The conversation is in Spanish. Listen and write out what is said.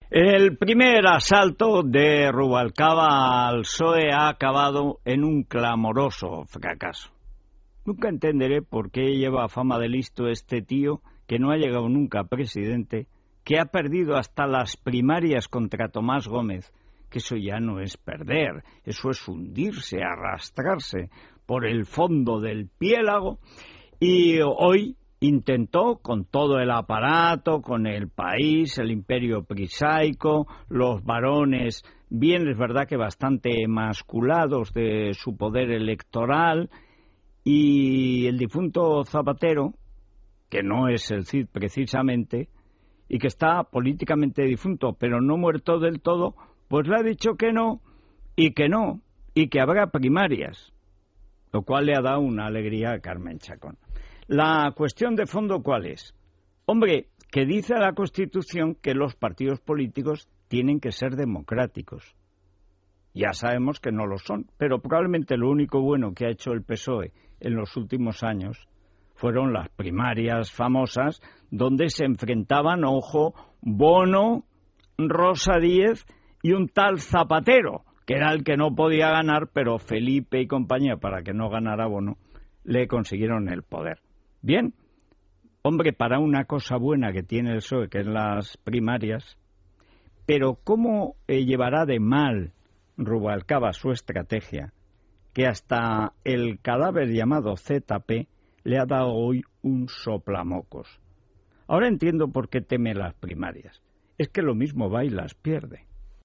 El primer asalto de Rubalcaba al PSOE ha acabado en un clamoroso fracaso. Nunca entenderé por qué lleva fama de listo este tío que no ha llegado nunca a presidente, que ha perdido hasta las primarias contra Tomás Gómez, que eso ya no es perder, eso es hundirse, arrastrarse por el fondo del piélago, y hoy intentó con todo el aparato, con El País, el imperio prisaico, los varones, bien es verdad que bastante emasculados de su poder electoral, y el difunto Zapatero, que no es el Cid precisamente, y que está políticamente difunto, pero no muerto del todo, pues le ha dicho que no, y que habrá primarias, lo cual le ha dado una alegría a Carmen Chacón. La cuestión de fondo, ¿cuál es? Hombre, que dice la Constitución que los partidos políticos tienen que ser democráticos. Ya sabemos que no lo son, pero probablemente lo único bueno que ha hecho el PSOE en los últimos años fueron las primarias famosas, donde se enfrentaban, ojo, Bono, Rosa Díez y un tal Zapatero, que era el que no podía ganar, pero Felipe y compañía, para que no ganara Bono, le consiguieron el poder. Bien, hombre, para una cosa buena que tiene el PSOE, que es las primarias, pero ¿cómo llevará de mal Rubalcaba su estrategia, que hasta el cadáver llamado ZP le ha dado hoy un soplamocos? Ahora entiendo por qué teme las primarias. Es que lo mismo va y las pierde.